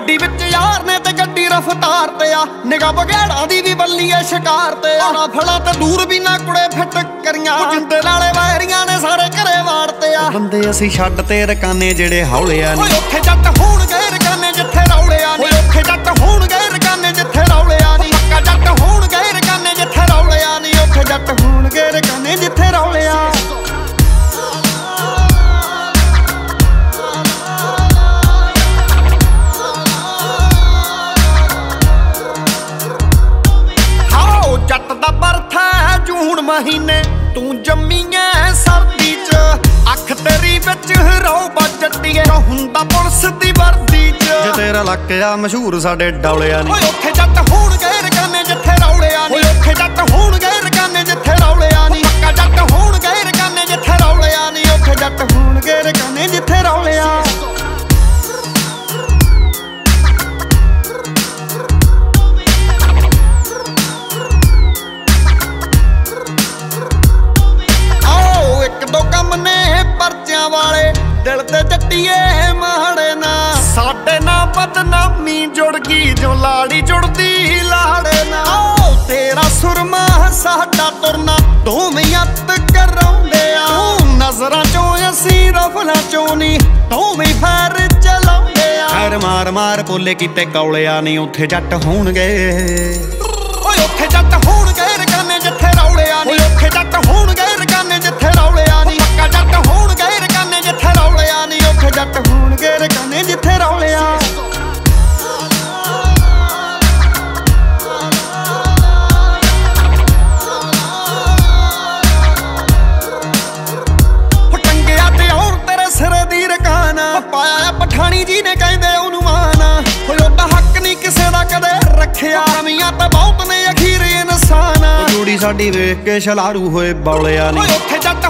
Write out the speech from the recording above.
ਗੱਡੀ ਵਿੱਚ ਯਾਰ ਨੇ ਤੇ ਗੱਡੀ ਰਫਤਾਰ ਤੇ ਆ ਨਿਗਾਹ ਬਗੈੜਾਂ ਦੀ ਵੀ ਬੱਲੀ ਐ ਸ਼ਿਕਾਰ ਤੇ ਆ ਰਾਫਲਾਂ ਤੇ ਦੂਰ ਵੀ ਨਾ ਕੁੜੇ ਫਿੱਟ ਕਰੀਆਂ ਜਿੰਦੇ ਨਾਲੇ ਵਾਇਰੀਆਂ ਨੇ ਸਾਰੇ ਘਰੇ ਵਾੜਤੇ ਆ ਬੰਦੇ ਅਸੀਂ ਛੱਡ ਤੇ ਰਕਾਨੇ ਜਿਹੜੇ ਹੌਲਿਆ ਨੀ ਉੱਥੇ ਜੱਟ ਹੋਣਗੇ ਰਕਾਨੇ ਜਿੱਥੇ ਰੌਲਿਆ ਨੀ ਉੱਥੇ ਜੱਟ ਹੋਣਗੇ ਰਕਾਨੇ ਜਿੱਥੇ ਰੌਲਿਆ ਨੀ ਪੱਕਾ ਜੱਟ ਹੋਣਗੇ ਰਕਾਨੇ ਜਿੱਥੇ ਰੌਲਿਆ ਨੀ ਉੱਥੇ ਜੱਟ ਹੋਣਗੇ ਰਕਾਨੇ ਜਿੱਥੇ ਰੌਲਿਆ ਜੱਟ ਦਾ ਬਰਥਾ ਜੂਨ ਮਹੀਨੇ ਤੂੰ ਜੰਮੀ ਐ ਸਰਦੀ ਚ ਅੱਖ ਤੇਰੀ ਵਿੱਚ ਹਰੋ ਬੱਜਟੀਏ ਹੁੰਦਾ ਪੁਲਿਸ ਦੀ ਵਰਦੀ ਚ ਜੇ ਤੇਰਾ ਲੱਕ ਆ ਮਸ਼ਹੂਰ ਸਾਡੇ ਡੌਲਿਆ ਨੀ ਓਏ ਉੱਥੇ ਜੱਟ ਹੋਣਗੇ ਰਕਾਨੇ ਜਿੱਥੇ ਰੌਲਿਆ ਨੀ ਓਏ ਉੱਥੇ ਜੱਟ ਹੋਣਗੇ ਰਕਾਨੇ ਜਿੱਥੇ ਰੌਲਿਆ ਨੀ ਪੱਕਾ ਜੱਟ ਹੋਣਗੇ ਰਕਾਨੇ ਜਿੱਥੇ ਰੌਲਿਆ ਨੀ ਉੱਥੇ ਜੱਟ ਹੋਣਗੇ ਰਕਾਨੇ ਜਿੱਥੇ ਰੌਲਿਆ ਪਰਚਿਆਂ ਵਾਲੇ ਦਿਲ ਤੇ ਜੱਟੀਏ ਮਾੜੇ ਨਾ ਸਾਡੇ ਨਾਲ ਬਦਨਾਮੀ ਜੁੜ ਗਈ ਜੋ ਲਾੜੀ ਜੁੜਦੀ ਲਾੜੇ ਨਾ ਤੇਰਾ ਸੁਰਮਾ ਸਾਡਾ ਤੁਰਨਾ ਦੋਵੇਂ ਅੱਤ ਕਰਾਉਂਦੇ ਆ ਨਜ਼ਰਾਂ ਚੋਂ ਅਸੀਂ ਰਫਲਾਂ ਚੋਂ ਨੀ ਦੋਵੇਂ ਫੈਰ ਚਲਾਉਂਦੇ ਆ ਫੈਰ ਮਾਰ ਮਾਰ ਬੋਲੇ ਕੀਤੇ ਕੌਲਿਆ ਨੀ ਉੱਥੇ ਜੱਟ ਹੋਣਗੇ ਓਏ ਉੱਥੇ ਜੱਟ ਹੋਣਗੇ ਰਕਾਨੇ ਜਿੱਥੇ ਰੌਲਿਆ ਨੀ ਉੱਥੇ ਜੱਟ ਹੋਣਗੇ ਰਕਾਨੇ ਜਿੱਥੇ ਰੌਲਿਆ ਨੀ ਪੱਕਾ ਜੱਟ ਹੋਣਗੇ ਰਕਾਨੇ ਜਿੱਥੇ ਰੌਲਿਆ ਨੀ ਉੱਥੇ ਜੱਟ ਹੋਣਗੇ ਰਕਾਨੇ ਜਿੱਥੇ ਰੌਲਿਆ ਟੰਗਿਆ ਤੇ ਹੋਰ ਤੇਰੇ ਸਿਰੇ ਦੀ ਰਕਾਨਾ ਪਾਇਆ ਪਠਾਣੀ ਜੀ ਨੇ ਕਹਿੰਦੇ ਉਹਨੂੰ ਮਾਨਾ ਹੋਏ ਉਹਦਾ ਹੱਕ ਨਹੀਂ ਕਿਸੇ ਦਾ ਕਦੇ ਰੱਖਿਆ ਕਮੀਆਂ ਤਾਂ ਬਹੁਤ ਨੇ ਅਖੀਰ ਇਨਸਾਨ ਜੋੜੀ ਸਾਡੀ ਵੇਖ ਕੇ ਛਲਾਰੂ ਹੋਏ ਬੌਲਿਆ ਨੀ ਉੱਥੇ ਜੱਟ